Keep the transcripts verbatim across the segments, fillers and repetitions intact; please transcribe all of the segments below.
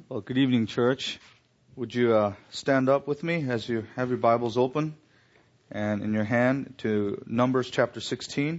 Well, good evening, church. Would you uh, stand up with me as you have your Bibles open and in your hand to Numbers chapter sixteen,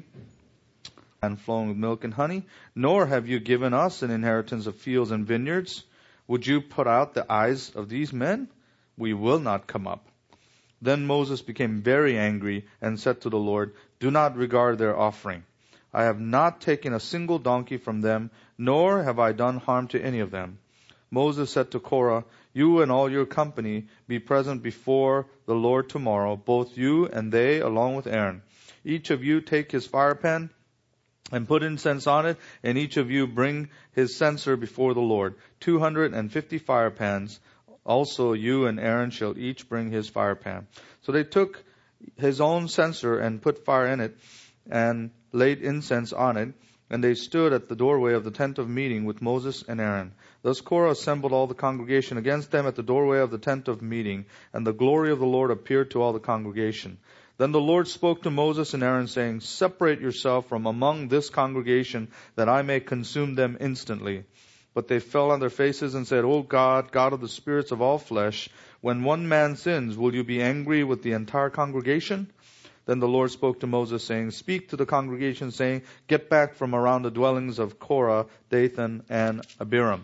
and flowing with milk and honey. Nor have you given us an inheritance of fields and vineyards. Would you put out the eyes of these men? We will not come up. Then Moses became very angry and said to the Lord, do not regard their offering. I have not taken a single donkey from them, nor have I done harm to any of them. Moses said to Korah, you and all your company be present before the Lord tomorrow, both you and they along with Aaron. Each of you take his fire pan and put incense on it, and each of you bring his censer before the Lord. Two hundred and fifty fire pans. Also you and Aaron shall each bring his fire pan. So they took his own censer and put fire in it and laid incense on it. And they stood at the doorway of the tent of meeting with Moses and Aaron. Thus Korah assembled all the congregation against them at the doorway of the tent of meeting, and the glory of the Lord appeared to all the congregation. Then the Lord spoke to Moses and Aaron, saying, separate yourself from among this congregation, that I may consume them instantly. But they fell on their faces and said, O God, God of the spirits of all flesh, when one man sins, will you be angry with the entire congregation? Then the Lord spoke to Moses, saying, speak to the congregation, saying, get back from around the dwellings of Korah, Dathan, and Abiram.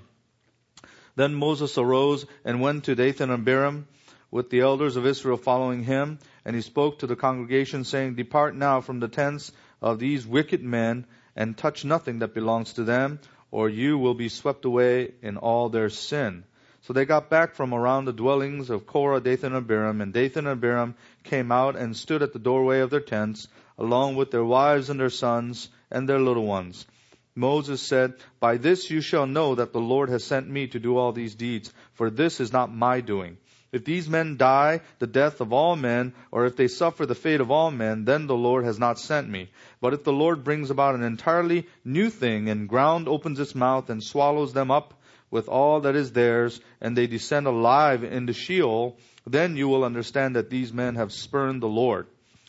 Then Moses arose and went to Dathan and Abiram, with the elders of Israel following him. And he spoke to the congregation, saying, depart now from the tents of these wicked men, and touch nothing that belongs to them, or you will be swept away in all their sin. So they got back from around the dwellings of Korah, Dathan, and Abiram, and Dathan and Abiram came out and stood at the doorway of their tents, along with their wives and their sons and their little ones. Moses said, by this you shall know that the Lord has sent me to do all these deeds, for this is not my doing. If these men die the death of all men, or if they suffer the fate of all men, then the Lord has not sent me. But if the Lord brings about an entirely new thing, and ground opens its mouth and swallows them up with all that is theirs, and they descend alive into Sheol, then you will understand that these men have spurned the Lord.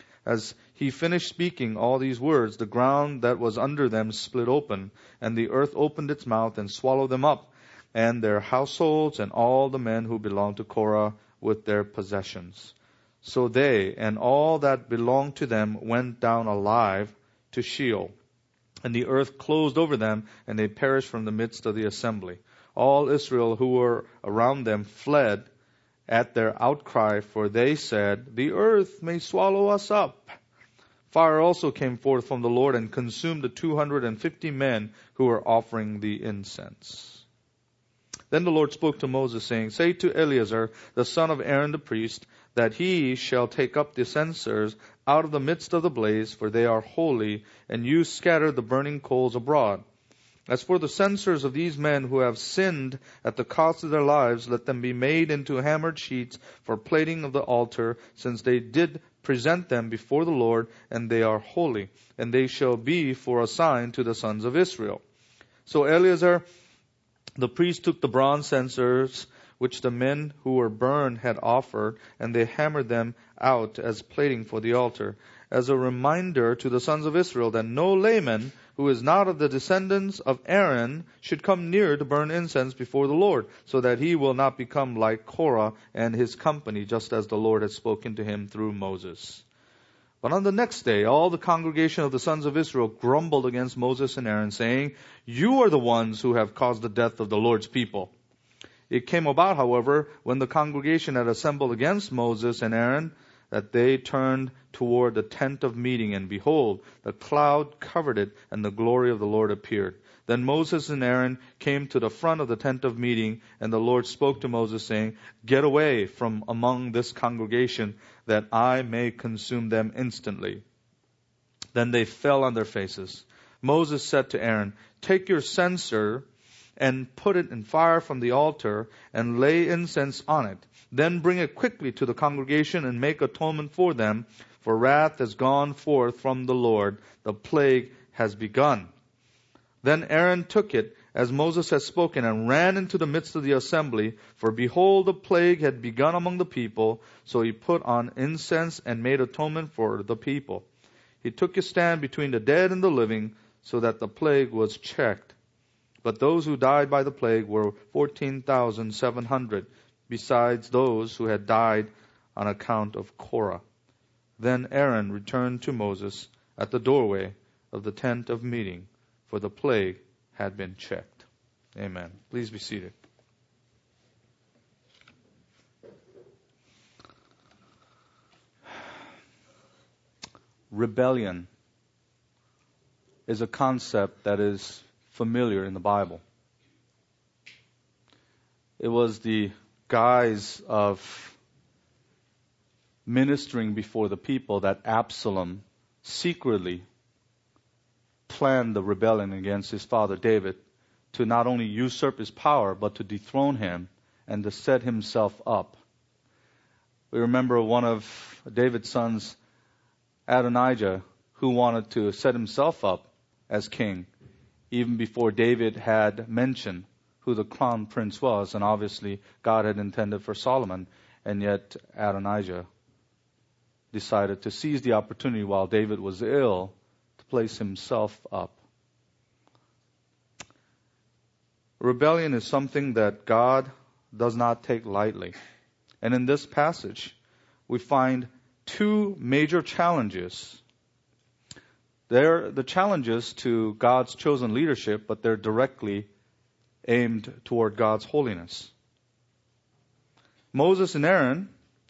As he finished speaking all these words, the ground that was under them split open, and the earth opened its mouth and swallowed them up, and their households, and all the men who belonged to Korah with their possessions. So they and all that belonged to them went down alive to Sheol, and the earth closed over them, and they perished from the midst of the assembly. All Israel who were around them fled at their outcry, for they said, the earth may swallow us up. Fire also came forth from the Lord and consumed the two hundred and fifty men who were offering the incense. Then the Lord spoke to Moses, saying, say to Eleazar, the son of Aaron the priest, that he shall take up the censers out of the midst of the blaze, for they are holy, and you scatter the burning coals abroad. As for the censers of these men who have sinned at the cost of their lives, let them be made into hammered sheets for plating of the altar, since they did present them before the Lord, and they are holy, and they shall be for a sign to the sons of Israel. So Eleazar the priest took the bronze censers which the men who were burned had offered, and they hammered them out as plating for the altar, as a reminder to the sons of Israel that no layman who is not of the descendants of Aaron should come near to burn incense before the Lord, so that he will not become like Korah and his company, just as the Lord had spoken to him through Moses. But on the next day, all the congregation of the sons of Israel grumbled against Moses and Aaron, saying, you are the ones who have caused the death of the Lord's people. It came about, however, when the congregation had assembled against Moses and Aaron, that they turned toward the tent of meeting, and behold, the cloud covered it, and the glory of the Lord appeared. Then Moses and Aaron came to the front of the tent of meeting, and the Lord spoke to Moses, saying, get away from among this congregation, that I may consume them instantly. Then they fell on their faces. Moses said to Aaron, take your censer and put it in fire from the altar, and lay incense on it. Then bring it quickly to the congregation and make atonement for them, for wrath has gone forth from the Lord. The plague has begun. Then Aaron took it, as Moses had spoken, and ran into the midst of the assembly. For behold, the plague had begun among the people. So he put on incense and made atonement for the people. He took his stand between the dead and the living, so that the plague was checked. But those who died by the plague were fourteen thousand seven hundred, besides those who had died on account of Korah. Then Aaron returned to Moses at the doorway of the tent of meeting, for the plague had been checked. Amen. Please be seated. Rebellion is a concept that is familiar in the Bible. It was the guise of ministering before the people that Absalom secretly planned the rebellion against his father David to not only usurp his power, but to dethrone him and to set himself up. We remember one of David's sons, Adonijah, who wanted to set himself up as king, even before David had mentioned who the crown prince was. And obviously, God had intended for Solomon, and yet Adonijah decided to seize the opportunity while David was ill to place himself up. Rebellion is something that God does not take lightly. And in this passage, we find two major challenges. They're the challenges to God's chosen leadership, but they're directly aimed toward God's holiness. Moses and Aaron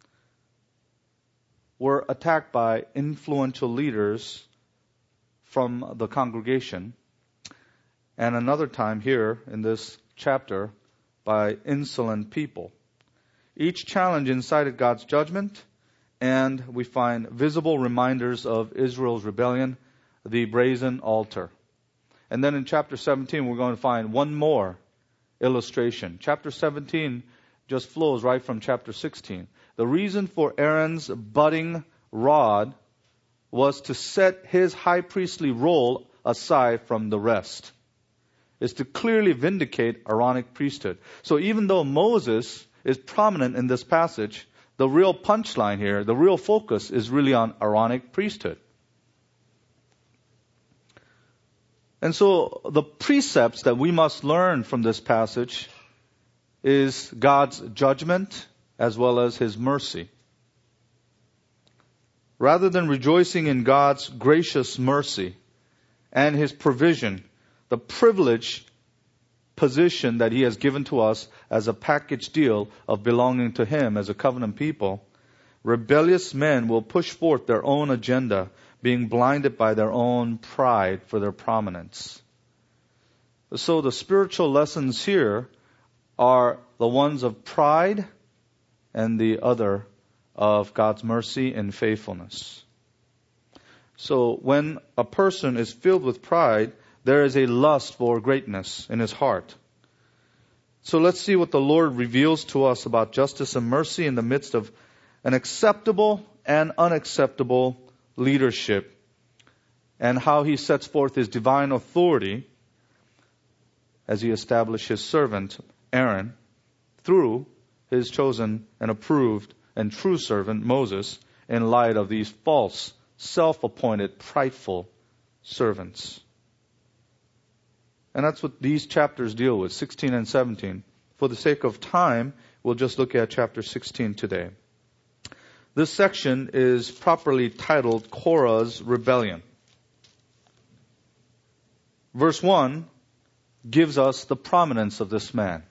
were attacked by influential leaders from the congregation, and another time here in this chapter by insolent people. Each challenge incited God's judgment, and we find visible reminders of Israel's rebellion, the brazen altar. And then in chapter seventeen, we're going to find one more illustration. Chapter seventeen just flows right from chapter sixteen. The reason for Aaron's budding rod was to set his high priestly role aside from the rest. Is to clearly vindicate Aaronic priesthood. So even though Moses is prominent in this passage, the real punchline here, the real focus is really on Aaronic priesthood. And so the precepts that we must learn from this passage is God's judgment as well as His mercy. Rather than rejoicing in God's gracious mercy and His provision, the privileged position that He has given to us as a package deal of belonging to Him as a covenant people, rebellious men will push forth their own agenda, being blinded by their own pride for their prominence. So the spiritual lessons here are the ones of pride and the other of God's mercy and faithfulness. So when a person is filled with pride, there is a lust for greatness in his heart. So let's see what the Lord reveals to us about justice and mercy in the midst of an acceptable and unacceptable leadership, and how He sets forth His divine authority as He established His servant Aaron through His chosen and approved and true servant Moses in light of these false, self-appointed, prideful servants. And that's what these chapters deal with, sixteen and seventeen. For the sake of time, we'll just look at chapter sixteen today. This section is properly titled Korah's Rebellion. Verse one gives us the prominence of this man.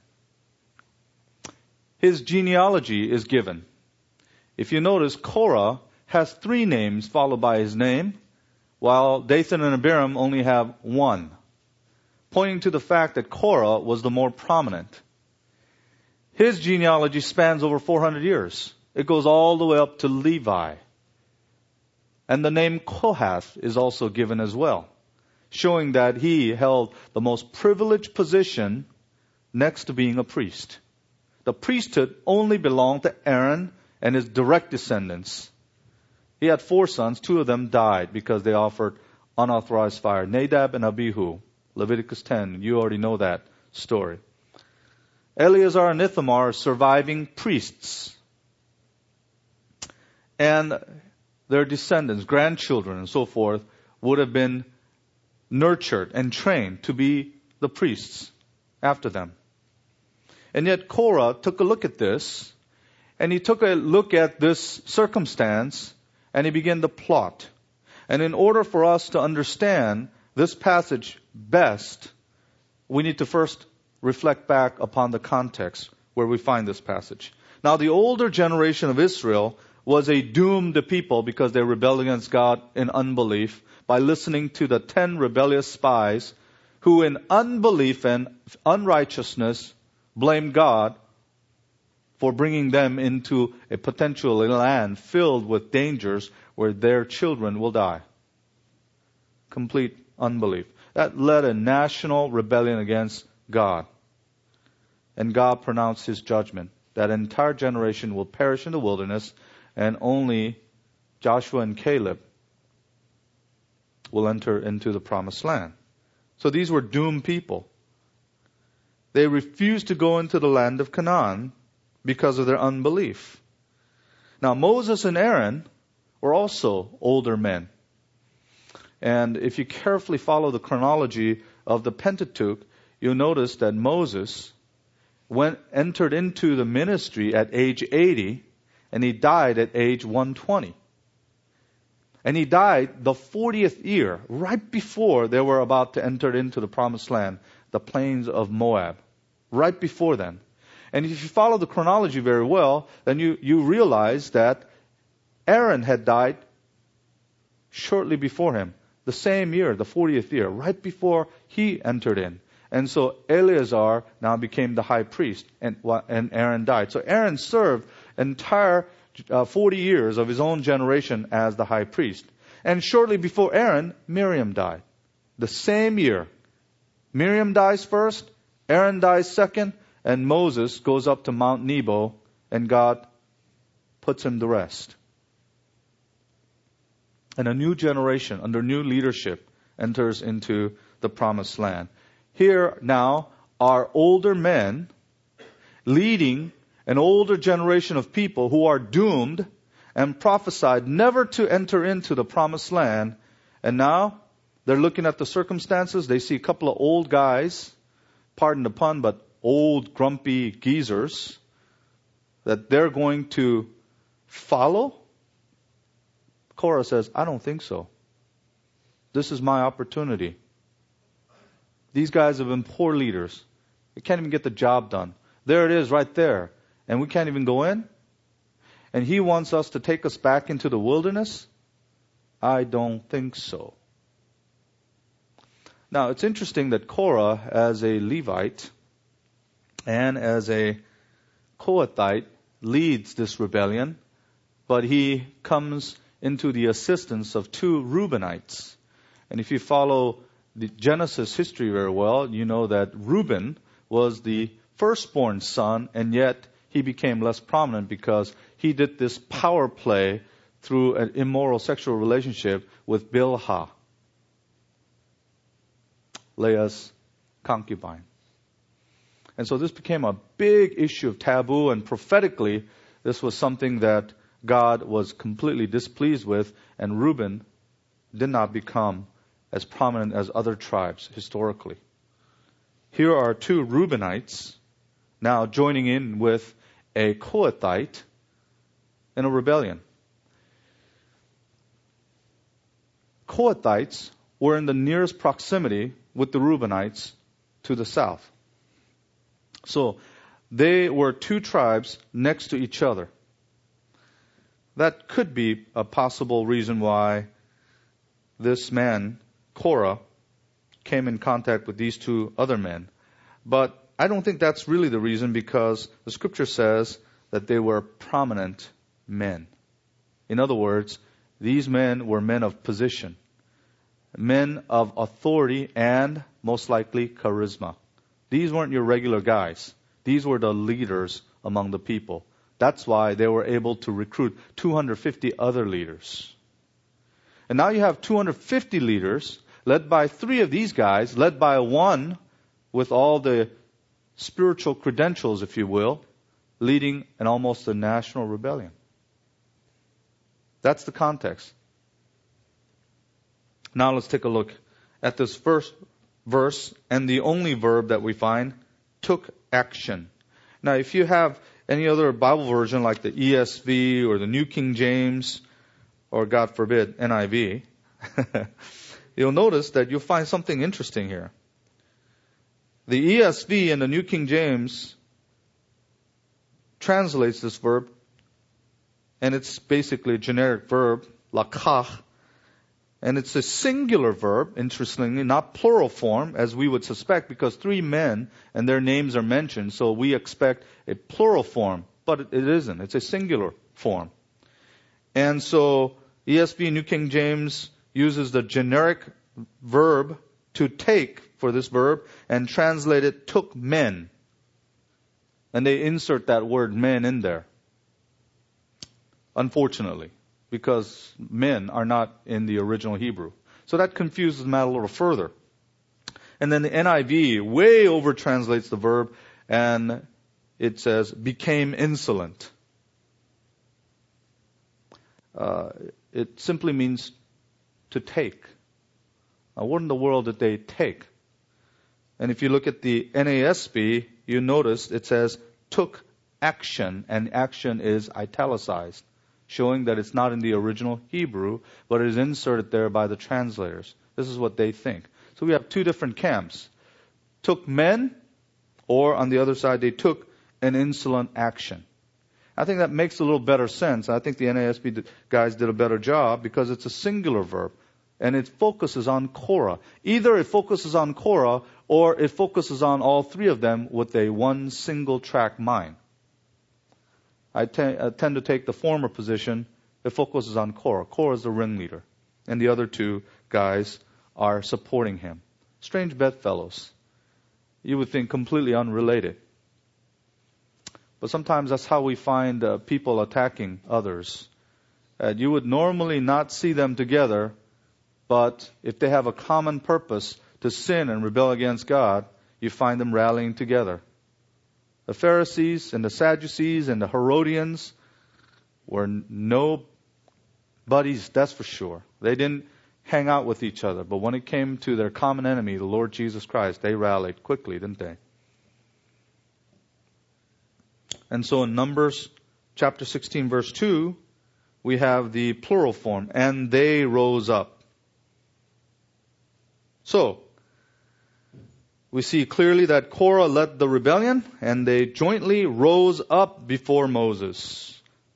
His genealogy is given. If you notice, Korah has three names followed by his name, while Dathan and Abiram only have one, pointing to the fact that Korah was the more prominent. His genealogy spans over four hundred years. It goes all the way up to Levi. And the name Kohath is also given as well, showing that he held the most privileged position next to being a priest. The priesthood only belonged to Aaron and his direct descendants. He had four sons. Two of them died because they offered unauthorized fire. Nadab and Abihu. Leviticus ten. You already know that story. Eleazar and Ithamar are surviving priests. And their descendants, grandchildren and so forth, would have been nurtured and trained to be the priests after them. And yet Korah took a look at this, and he took a look at this circumstance, and he began to plot. And in order for us to understand this passage best, we need to first reflect back upon the context where we find this passage. Now, the older generation of Israel was a doomed people because they rebelled against God in unbelief by listening to the ten rebellious spies who in unbelief and unrighteousness blamed God for bringing them into a potential land filled with dangers where their children will die. Complete unbelief. That led a national rebellion against God. And God pronounced His judgment. That entire generation will perish in the wilderness, and only Joshua and Caleb will enter into the promised land. So these were doomed people. They refused to go into the land of Canaan because of their unbelief. Now, Moses and Aaron were also older men. And if you carefully follow the chronology of the Pentateuch, you'll notice that Moses went entered into the ministry at age eighty, and he died at age one hundred twenty. And he died the fortieth year, right before they were about to enter into the promised land, the plains of Moab. Right before then. And if you follow the chronology very well, then you, you realize that Aaron had died shortly before him. The same year, the fortieth year, right before he entered in. And so Eleazar now became the high priest, and, and Aaron died. So Aaron served entire uh, forty years of his own generation as the high priest. And shortly before Aaron, Miriam died. The same year. Miriam dies first, Aaron dies second, and Moses goes up to Mount Nebo, and God puts him to rest. And a new generation, under new leadership, enters into the promised land. Here now are older men leading an older generation of people who are doomed and prophesied never to enter into the promised land. And now they're looking at the circumstances. They see a couple of old guys, pardon the pun, but old grumpy geezers that they're going to follow. Korah says, I don't think so. This is my opportunity. These guys have been poor leaders. They can't even get the job done. There it is right there. And we can't even go in. And he wants us to take us back into the wilderness? I don't think so. Now, it's interesting that Korah, as a Levite and as a Kohathite, leads this rebellion, but he comes into the assistance of two Reubenites. And if you follow the Genesis history very well, you know that Reuben was the firstborn son, and yet he became less prominent because he did this power play through an immoral sexual relationship with Bilhah, Leah's concubine. And so this became a big issue of taboo, and prophetically, this was something that God was completely displeased with, and Reuben did not become as prominent as other tribes historically. Here are two Reubenites now joining in with a Kohathite in a rebellion. Kohathites were in the nearest proximity with the Reubenites to the south. So they were two tribes next to each other. That could be a possible reason why this man, Korah, came in contact with these two other men. But I don't think that's really the reason, because the scripture says that they were prominent men. In other words, these men were men of position, men of authority, and most likely charisma. These weren't your regular guys. These were the leaders among the people. That's why they were able to recruit two hundred fifty other leaders. And now you have two hundred fifty leaders led by three of these guys, led by one with all the spiritual credentials, if you will, leading an almost a national rebellion. That's the context. Now let's take a look at this first verse and the only verb that we find, took action. Now, if you have any other Bible version like the E S V or the New King James, or God forbid, N I V, you'll notice that you'll find something interesting here. The E S V and the New King James translates this verb, and it's basically a generic verb, lakach, and it's a singular verb, interestingly, not plural form, as we would suspect, because three men and their names are mentioned, so we expect a plural form, but it isn't. It's a singular form. And so E S V, New King James, uses the generic verb to take for this verb and translate it, took men. And they insert that word men in there. Unfortunately, because men are not in the original Hebrew. So that confuses the matter a little further. And then the N I V way over translates the verb, and it says, became insolent. Uh, it simply means to take. Now, what in the world did they take? And if you look at the N A S B, you notice it says, took action, and action is italicized, showing that it's not in the original Hebrew, but it is inserted there by the translators. This is what they think. So we have two different camps. Took men, or on the other side, they took an insolent action. I think that makes a little better sense. I think the N A S B guys did a better job because it's a singular verb, and it focuses on Korah. Either it focuses on Korah, or it focuses on all three of them with a one single track mind. I, te- I tend to take the former position. It focuses on Korah. Korah is the ringleader. And the other two guys are supporting him. Strange bedfellows. You would think completely unrelated. But sometimes that's how we find uh, people attacking others. Uh, you would normally not see them together, but if they have a common purpose to sin and rebel against God, you find them rallying together. The Pharisees and the Sadducees and the Herodians were no buddies, that's for sure. They didn't hang out with each other. But when it came to their common enemy, the Lord Jesus Christ, they rallied quickly, didn't they? And so in Numbers chapter sixteen, verse two, we have the plural form, and they rose up. So, we see clearly that Korah led the rebellion, and they jointly rose up before Moses.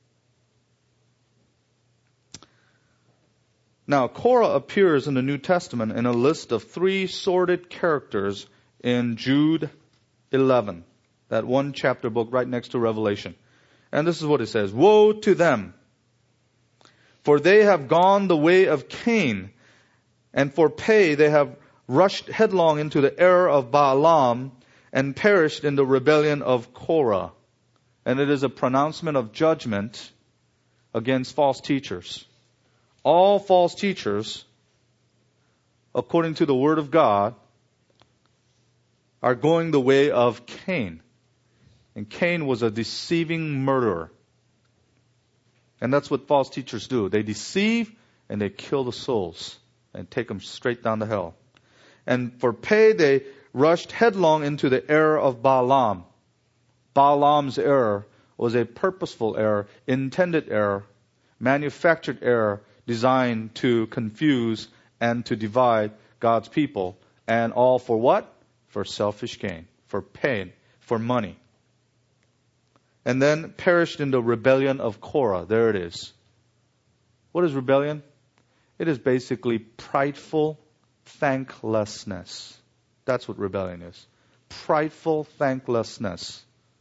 Now, Korah appears in the New Testament in a list of three sordid characters in Jude eleven, that one chapter book right next to Revelation. And this is what it says, woe to them, for they have gone the way of Cain, and for pay they have rushed headlong into the error of Balaam and perished in the rebellion of Korah. And it is a pronouncement of judgment against false teachers. All false teachers, according to the Word of God, are going the way of Cain. And Cain was a deceiving murderer. And that's what false teachers do. They deceive and they kill the souls and take them straight down to hell. And for pay, they rushed headlong into the error of Balaam. Balaam's error was a purposeful error, intended error, manufactured error, designed to confuse and to divide God's people. And all for what? For selfish gain, for pain, for money. And then perished in the rebellion of Korah. There it is. What is rebellion? It is basically prideful thanklessness. That's what rebellion is. Prideful thanklessness.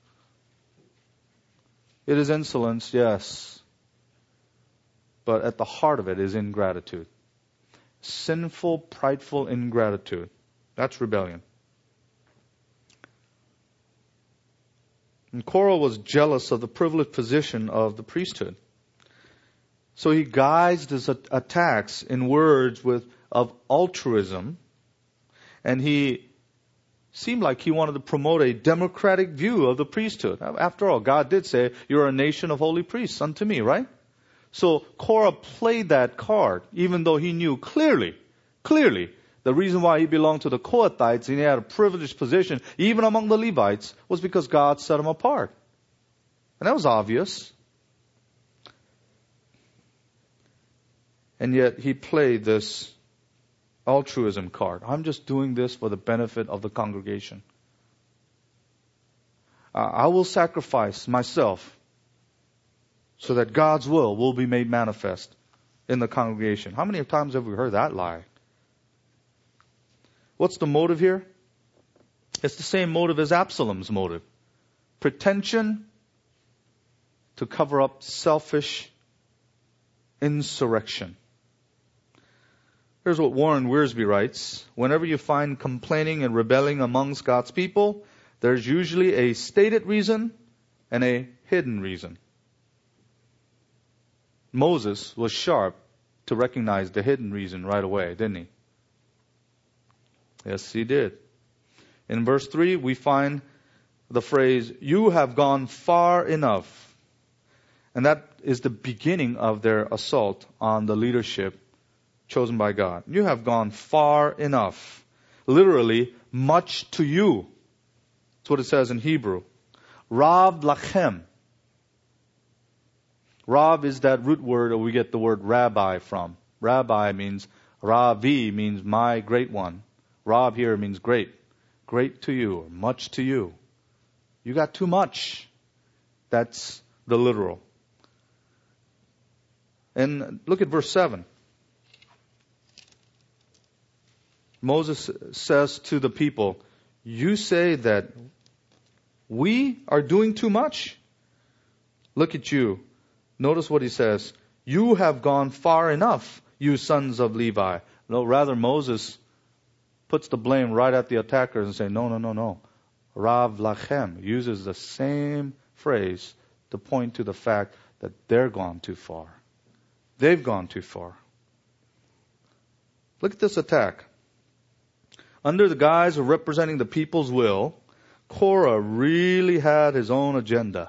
It is insolence, yes. But at the heart of it is ingratitude. Sinful, prideful ingratitude. That's rebellion. And Korah was jealous of the privileged position of the priesthood. So he guised his attacks in words with of altruism, and he seemed like he wanted to promote a democratic view of the priesthood. After all, God did say, "You're a nation of holy priests unto me," right? So Korah played that card, even though he knew clearly, clearly The reason why he belonged to the Kohathites and he had a privileged position, even among the Levites, was because God set him apart. And that was obvious. And yet he played this altruism card. I'm just doing this for the benefit of the congregation. Uh, I will sacrifice myself so that God's will will be made manifest in the congregation. How many times have we heard that lie? What's the motive here? It's the same motive as Absalom's motive. Pretension to cover up selfish insurrection. Here's what Warren Wiersbe writes. Whenever you find complaining and rebelling amongst God's people, there's usually a stated reason and a hidden reason. Moses was sharp to recognize the hidden reason right away, didn't he? Yes, he did. In verse three, we find the phrase, "You have gone far enough." And that is the beginning of their assault on the leadership chosen by God. You have gone far enough. Literally, much to you. That's what it says in Hebrew. Rav lachem. Rav is that root word that we get the word rabbi from. Rabbi means, Ravi means my great one. Rav here means great. Great to you, or much to you. You got too much. That's the literal. And look at verse seven. Moses says to the people, you say that we are doing too much? Look at you. Notice what he says. You have gone far enough, you sons of Levi. No, rather Moses puts the blame right at the attackers and say, no, no, no, no. Rav lachem uses the same phrase to point to the fact that they're gone too far. They've gone too far. Look at this attack. Under the guise of representing the people's will, Korah really had his own agenda.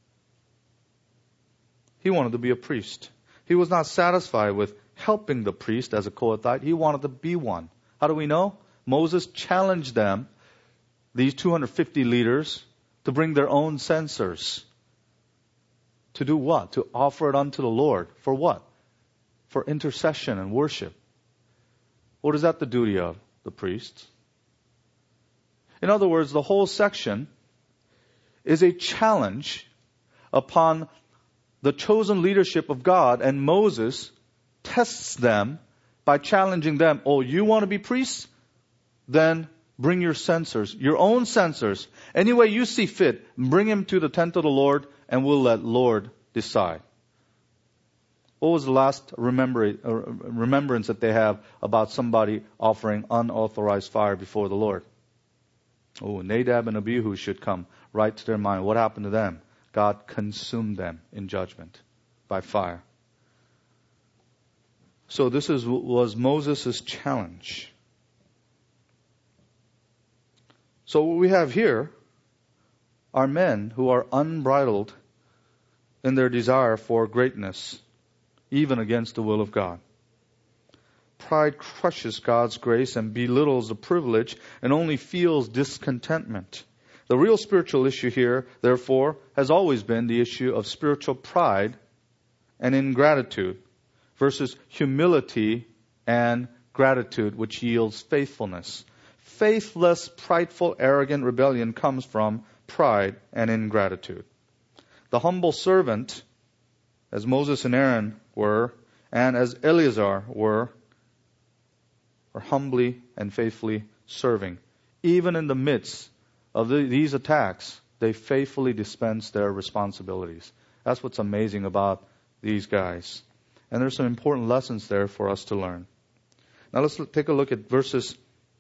He wanted to be a priest. He was not satisfied with helping the priest as a Kohathite. He wanted to be one. How do we know? Moses challenged them, these two hundred fifty leaders, to bring their own censers. To do what? To offer it unto the Lord. For what? For intercession and worship. What is that the duty of the priests? In other words, the whole section is a challenge upon the chosen leadership of God, and Moses tests them by challenging them. Oh, you want to be priests? Then bring your censers, your own censers. Any way you see fit, bring him to the tent of the Lord, and we'll let Lord decide. What was the last remember, uh, remembrance that they have about somebody offering unauthorized fire before the Lord? Oh, Nadab and Abihu should come right to their mind. What happened to them? God consumed them in judgment by fire. So this is, was Moses' challenge. So what we have here are men who are unbridled in their desire for greatness, even against the will of God. Pride crushes God's grace and belittles the privilege and only feels discontentment. The real spiritual issue here, therefore, has always been the issue of spiritual pride and ingratitude versus humility and gratitude, which yields faithfulness. Faithless, prideful, arrogant rebellion comes from pride and ingratitude. The humble servant, as Moses and Aaron were, and as Eleazar were, are humbly and faithfully serving. Even in the midst of the, these attacks, they faithfully dispense their responsibilities. That's what's amazing about these guys. And there's some important lessons there for us to learn. Now let's look, take a look at verses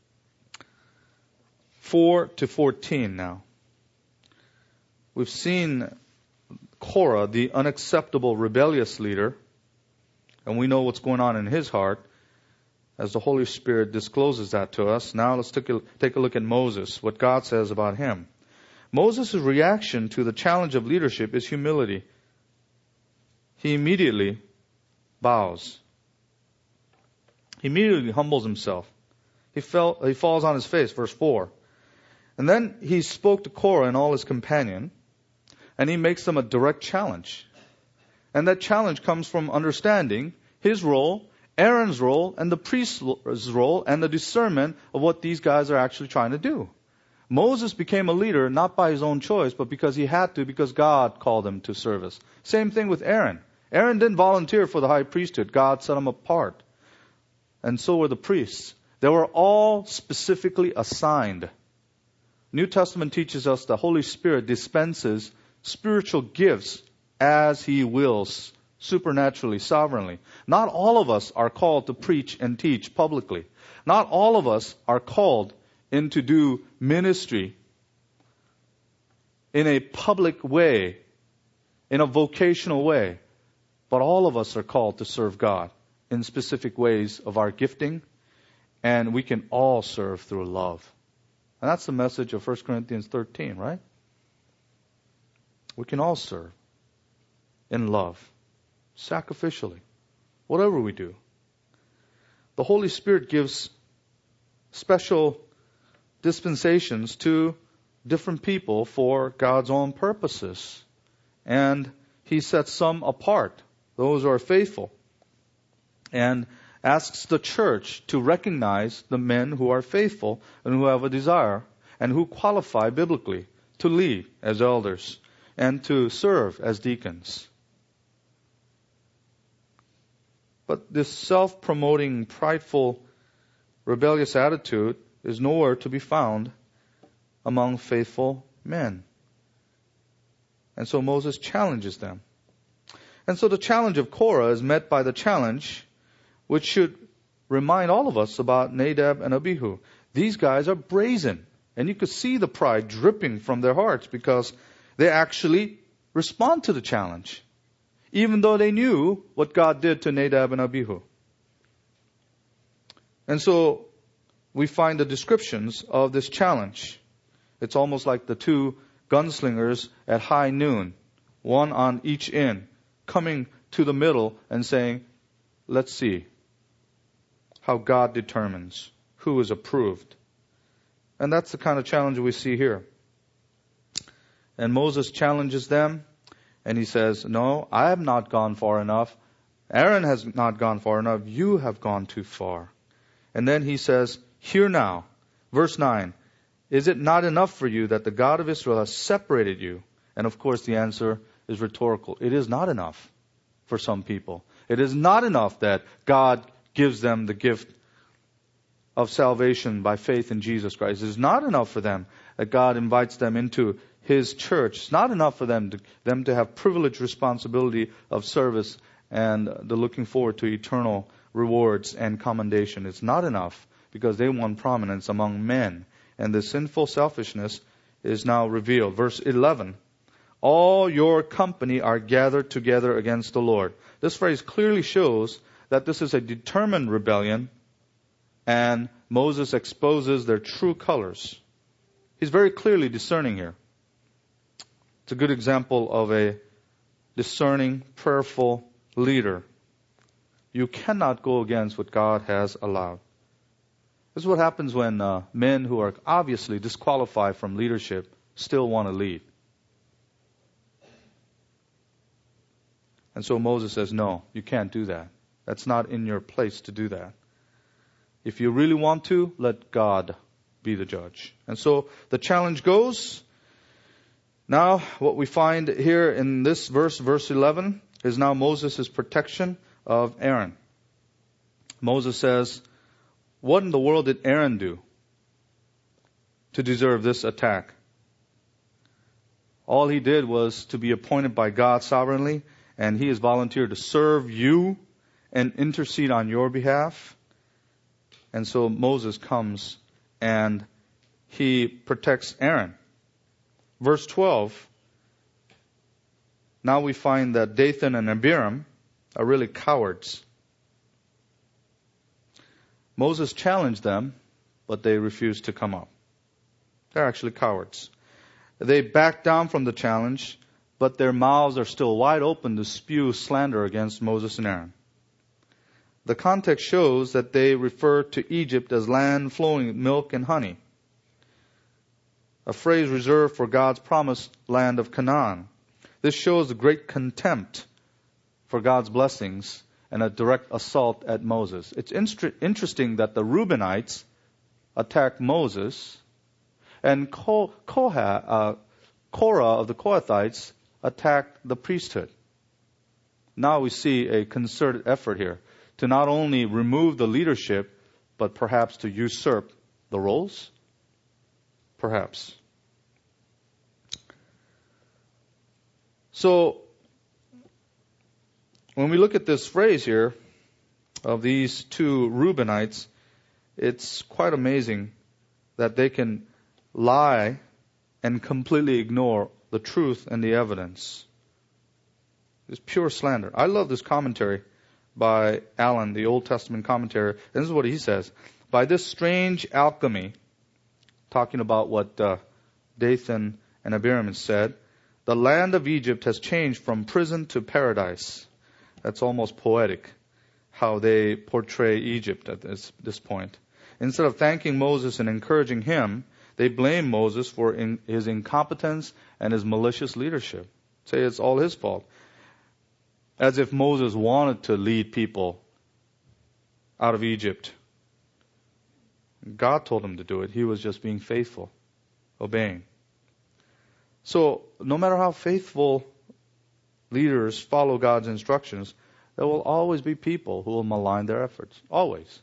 four to fourteen now. We've seen Korah, the unacceptable rebellious leader, and we know what's going on in his heart as the Holy Spirit discloses that to us. Now let's take a, take a look at Moses, what God says about him. Moses' reaction to the challenge of leadership is humility. He immediately bows. He immediately humbles himself. He fell, he falls on his face, verse four. And then he spoke to Korah and all his companion, and he makes them a direct challenge. And that challenge comes from understanding his role, Aaron's role, and the priest's role, and the discernment of what these guys are actually trying to do. Moses became a leader not by his own choice, but because he had to, because God called him to service. Same thing with Aaron. Aaron didn't volunteer for the high priesthood. God set him apart. And so were the priests. They were all specifically assigned. New Testament teaches us the Holy Spirit dispenses spiritual gifts as He wills, supernaturally, sovereignly. Not all of us are called to preach and teach publicly. Not all of us are called in to do ministry in a public way, in a vocational way. But all of us are called to serve God in specific ways of our gifting, and we can all serve through love. And that's the message of First Corinthians thirteen, right? We can all serve in love, sacrificially, whatever we do. The Holy Spirit gives special dispensations to different people for God's own purposes. And He sets some apart, those who are faithful, and asks the church to recognize the men who are faithful and who have a desire and who qualify biblically to lead as elders and to serve as deacons. But this self-promoting, prideful, rebellious attitude is nowhere to be found among faithful men. And so Moses challenges them. And so the challenge of Korah is met by the challenge which should remind all of us about Nadab and Abihu. These guys are brazen. And you could see the pride dripping from their hearts because they actually respond to the challenge, even though they knew what God did to Nadab and Abihu. And so we find the descriptions of this challenge. It's almost like the two gunslingers at high noon, one on each end, coming to the middle and saying, let's see how God determines who is approved. And that's the kind of challenge we see here. And Moses challenges them, and he says, no, I have not gone far enough. Aaron has not gone far enough. You have gone too far. And then he says, hear now, verse nine, is it not enough for you that the God of Israel has separated you? And of course the answer is rhetorical. It is not enough for some people. It is not enough that God gives them the gift of salvation by faith in Jesus Christ. It is not enough for them that God invites them into His church. It's not enough for them to, them to have privileged responsibility of service and the looking forward to eternal rewards and commendation. It's not enough because they want prominence among men. And the sinful selfishness is now revealed. Verse eleven, all your company are gathered together against the Lord. This phrase clearly shows that this is a determined rebellion, and Moses exposes their true colors. He's very clearly discerning here. It's a good example of a discerning, prayerful leader. You cannot go against what God has allowed. This is what happens when uh, men who are obviously disqualified from leadership still want to lead. And so Moses says, no, you can't do that. That's not in your place to do that. If you really want to, let God be the judge. And so the challenge goes. Now, what we find here in this verse, verse eleven, is now Moses' protection of Aaron. Moses says, what in the world did Aaron do to deserve this attack? All he did was to be appointed by God sovereignly, and he has volunteered to serve you and intercede on your behalf. And so Moses comes and he protects Aaron. Verse twelve, now we find that Dathan and Abiram are really cowards. Moses challenged them, but they refused to come up. They're actually cowards. They back down from the challenge, but their mouths are still wide open to spew slander against Moses and Aaron. the context shows that they refer to Egypt as land flowing with milk and honey, a phrase reserved for God's promised land of Canaan. This shows the great contempt for God's blessings and a direct assault at Moses. It's inst- interesting that the Reubenites attacked Moses, and Ko- Koha, uh, Korah of the Kohathites attacked the priesthood. Now we see a concerted effort here to not only remove the leadership, but perhaps to usurp the roles? Perhaps. So, when we look at this phrase here of these two Reubenites, it's quite amazing that they can lie and completely ignore the truth and the evidence. It's pure slander. I love this commentary by Allen, the Old Testament commentary. This is what he says. By this strange alchemy, talking about what uh, Dathan and Abiram said, the land of Egypt has changed from prison to paradise. That's almost poetic, how they portray Egypt at this, this point. Instead of thanking Moses and encouraging him, they blame Moses for in, his incompetence and his malicious leadership. Say it's all his fault. As if Moses wanted to lead people out of Egypt. God told him to do it. He was just being faithful, obeying. So, no matter how faithful leaders follow God's instructions, there will always be people who will malign their efforts. Always.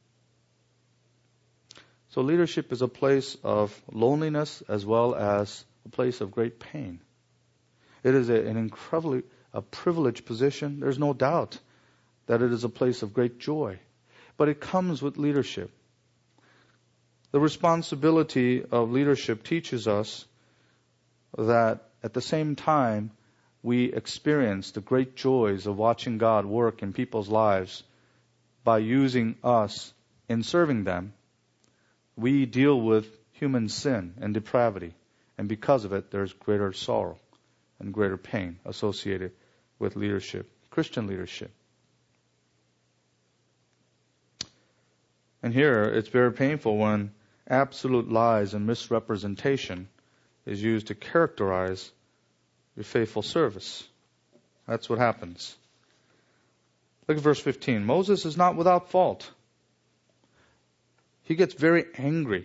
So leadership is a place of loneliness as well as a place of great pain. It is a, an incredibly a privileged position. There's no doubt that it is a place of great joy. But it comes with leadership. The responsibility of leadership teaches us that at the same time we experience the great joys of watching God work in people's lives by using us in serving them. We deal with human sin and depravity, and because of it, there's greater sorrow and greater pain associated with leadership, Christian leadership. And here, it's very painful when absolute lies and misrepresentation is used to characterize your faithful service. That's what happens. Look at verse fifteen. Moses is not without fault. He gets very angry.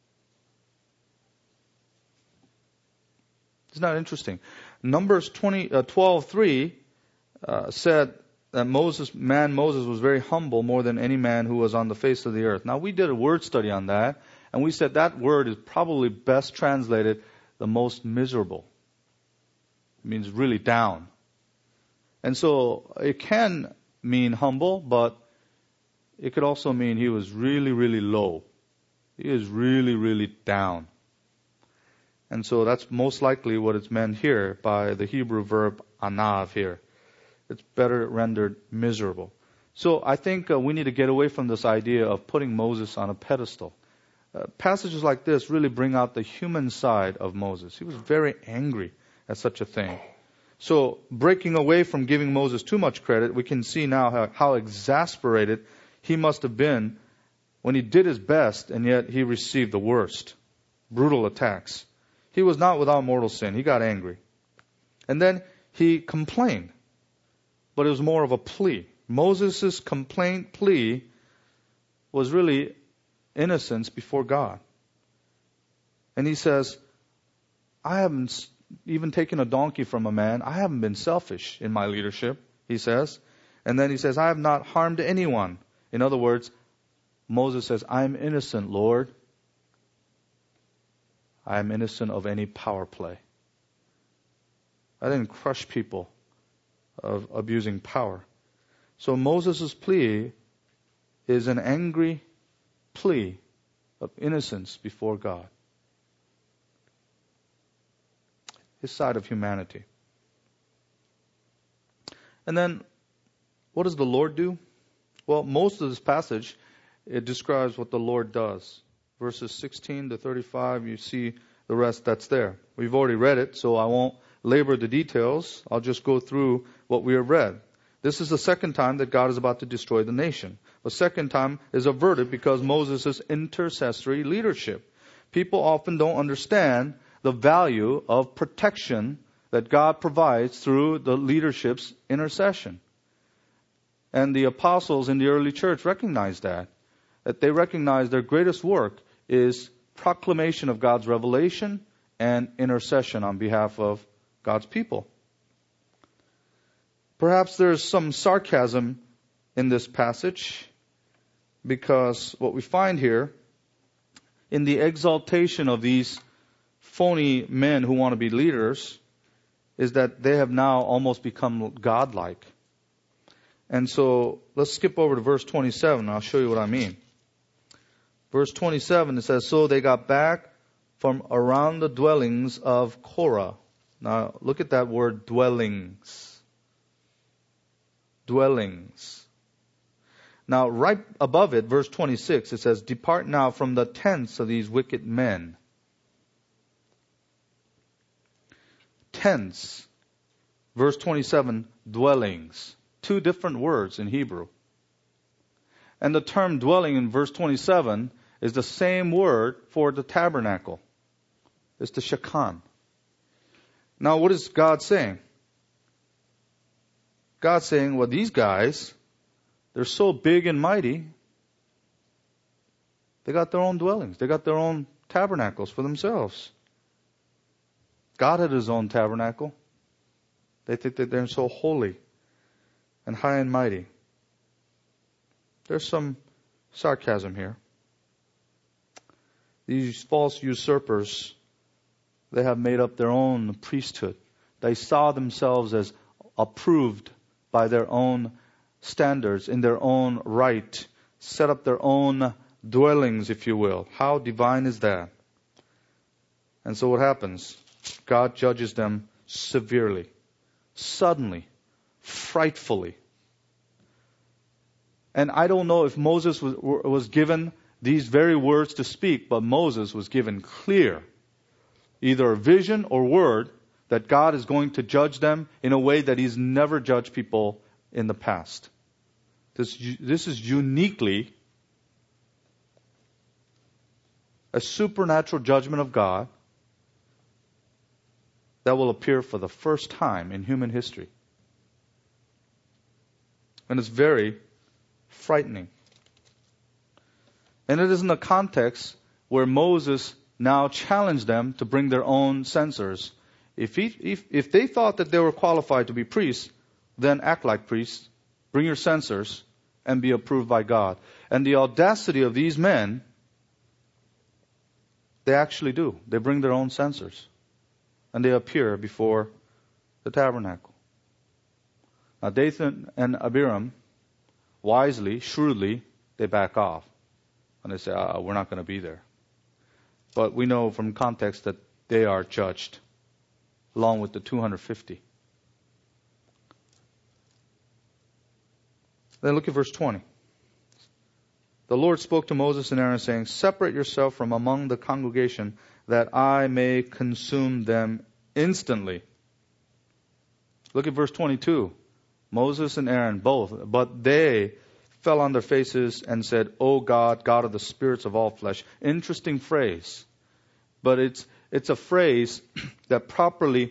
Isn't that interesting? Numbers twenty, uh, twelve three uh, said that Moses, man Moses was very humble, more than any man who was on the face of the earth. Now we did a word study on that, and we said that word is probably best translated the most miserable. It means really down. And so it can mean humble, but it could also mean he was really, really low. He is really, really down. And so that's most likely what it's meant here by the Hebrew verb anav here. It's better rendered miserable. So I think uh, we need to get away from this idea of putting Moses on a pedestal. Uh, passages like this really bring out the human side of Moses. He was very angry at such a thing. So breaking away from giving Moses too much credit, we can see now how, how exasperated he must have been when he did his best and yet he received the worst. Brutal attacks. He was not without mortal sin. He got angry. And then he complained. But it was more of a plea. Moses' complaint plea was really innocence before God. And he says, I haven't even taken a donkey from a man. I haven't been selfish in my leadership, he says. And then he says, I have not harmed anyone. In other words, Moses says, I am innocent, Lord. I am innocent of any power play. I didn't crush people of abusing power. So Moses' plea is an angry plea of innocence before God. His side of humanity. And then, what does the Lord do? Well, most of this passage, it describes what the Lord does. Verses sixteen to thirty-five, you see the rest that's there. We've already read it, so I won't labor the details. I'll just go through what we have read. This is the second time that God is about to destroy the nation. The second time is averted because Moses' intercessory leadership. People often don't understand the value of protection that God provides through the leadership's intercession. And the apostles in the early church recognized that. That they recognized their greatest work is proclamation of God's revelation and intercession on behalf of God's people. Perhaps there's some sarcasm in this passage, because what we find here in the exaltation of these phony men who want to be leaders is that they have now almost become godlike. And so let's skip over to verse twenty-seven and I'll show you what I mean. Verse twenty-seven, it says, so they got back from around the dwellings of Korah. Now look at that word, dwellings. Dwellings. Now right above it, verse twenty-six, it says, depart now from the tents of these wicked men. Tents. Verse twenty-seven, dwellings. Two different words in Hebrew. And the term dwelling in verse twenty-seven is the same word for the tabernacle. It's the shakan. Now what is God saying? God's saying, well, these guys, they're so big and mighty, they got their own dwellings. They got their own tabernacles for themselves. God had His own tabernacle. They think that they're so holy and high and mighty. There's some sarcasm here. These false usurpers, they have made up their own priesthood. They saw themselves as approved by their own standards, in their own right, set up their own dwellings, if you will. How divine is that? And so what happens? God judges them severely, suddenly, frightfully. And I don't know if Moses was, was given these very words to speak, but Moses was given clear, either a vision or word, that God is going to judge them in a way that He's never judged people in the past. This, this is uniquely a supernatural judgment of God that will appear for the first time in human history. And it's very frightening. And it is in the context where Moses now challenged them to bring their own censers. If, he, if, if they thought that they were qualified to be priests, then act like priests, bring your censers, and be approved by God. And the audacity of these men, they actually do. They bring their own censers. And they appear before the tabernacle. Now Dathan and Abiram, wisely, shrewdly, they back off. And they say, uh, we're not going to be there. But we know from context that they are judged, along with the two hundred fifty. Then look at verse twenty. The Lord spoke to Moses and Aaron, saying, separate yourself from among the congregation, that I may consume them instantly. Look at verse twenty-two. Moses and Aaron both, but they fell on their faces and said, O God, God of the spirits of all flesh. Interesting phrase. But it's it's a phrase that properly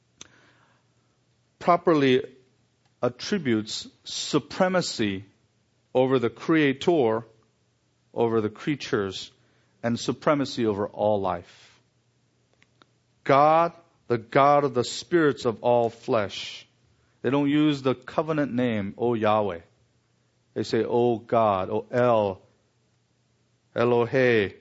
properly attributes supremacy over the Creator, over the creatures, and supremacy over all life. God, the God of the spirits of all flesh. They don't use the covenant name, O Yahweh. They say, O God, O El, Elohe.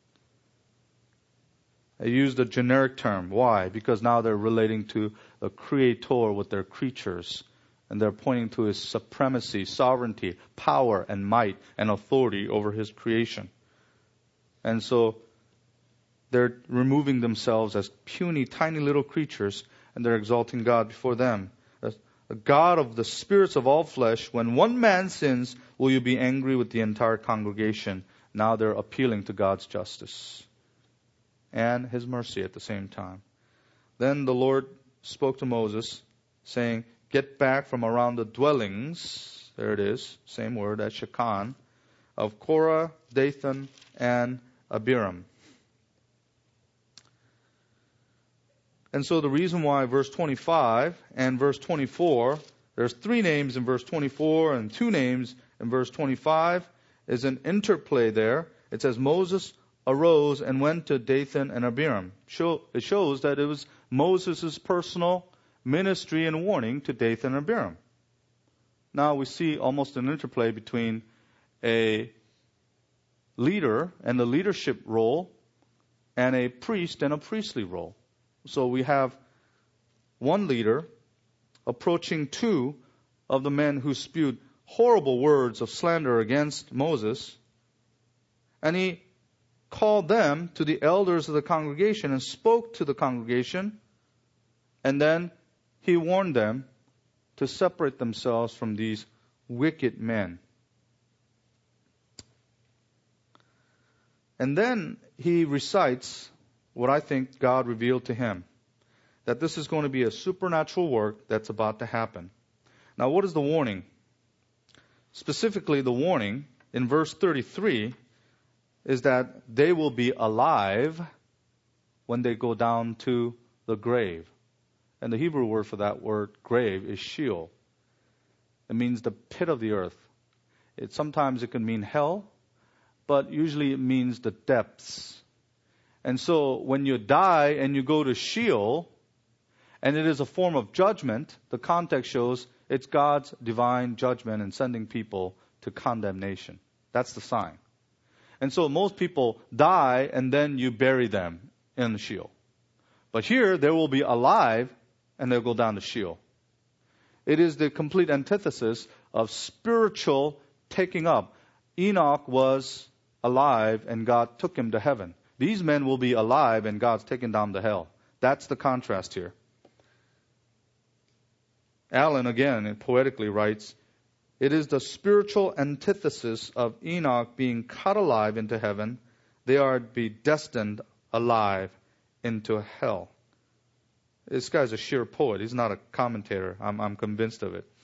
They use the generic term. Why? Because now they're relating to the Creator with their creatures. And they're pointing to His supremacy, sovereignty, power, and might, and authority over His creation. And so they're removing themselves as puny, tiny little creatures, and they're exalting God before them. The God of the spirits of all flesh, when one man sins, will you be angry with the entire congregation? Now they're appealing to God's justice and His mercy at the same time. Then the Lord spoke to Moses, saying, get back from around the dwellings, there it is, same word as Shechan, of Korah, Dathan, and Abiram. And so the reason why verse twenty-five and verse twenty-four, there's three names in verse twenty-four and two names in verse twenty-five, is an interplay there. It says Moses arose and went to Dathan and Abiram. Show, it shows that it was Moses' personal ministry and warning to Dathan and Abiram. Now we see almost an interplay between a leader and the leadership role and a priest and a priestly role. So we have one leader approaching two of the men who spewed horrible words of slander against Moses, and he called them to the elders of the congregation and spoke to the congregation, and then he warned them to separate themselves from these wicked men. And then he recites what I think God revealed to him, that this is going to be a supernatural work that's about to happen. Now, what is the warning? Specifically, the warning in verse thirty-three is that they will be alive when they go down to the grave. And the Hebrew word for that word, grave, is Sheol. It means the pit of the earth. It sometimes it can mean hell, but usually it means the depths. And so when you die and you go to Sheol, and it is a form of judgment, the context shows it's God's divine judgment and sending people to condemnation. That's the sign. And so most people die and then you bury them in the Sheol. But here they will be alive and they'll go down to Sheol. It is the complete antithesis of spiritual taking up. Enoch was alive and God took him to heaven. These men will be alive and God's taken down to hell. That's the contrast here. Allen again poetically writes, it is the spiritual antithesis of Enoch being cut alive into heaven. They are to be destined alive into hell. This guy's a sheer poet. He's not a commentator. I'm, I'm convinced of it.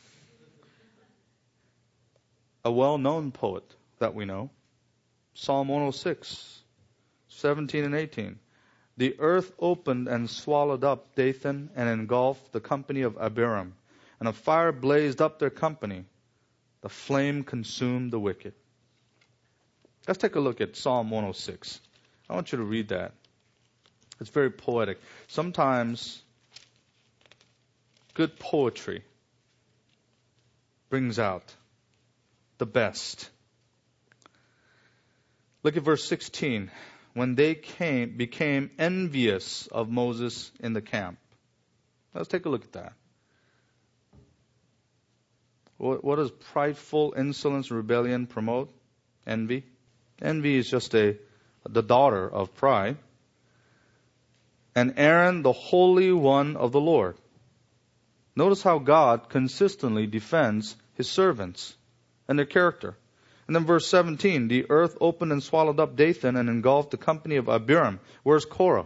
A well-known poet that we know, Psalm one oh six, seventeen and eighteen. The earth opened and swallowed up Dathan and engulfed the company of Abiram. And a fire blazed up their company. The flame consumed the wicked. Let's take a look at Psalm one oh six. I want you to read that. It's very poetic. Sometimes good poetry brings out the best. Look at verse sixteen. When they came, became envious of Moses in the camp. Let's take a look at that. What, what does prideful insolence, rebellion promote? Envy. Envy is just a the daughter of pride. And Aaron, the Holy One of the Lord. Notice how God consistently defends His servants and their character. And then verse seventeen, the earth opened and swallowed up Dathan and engulfed the company of Abiram. Where's Korah?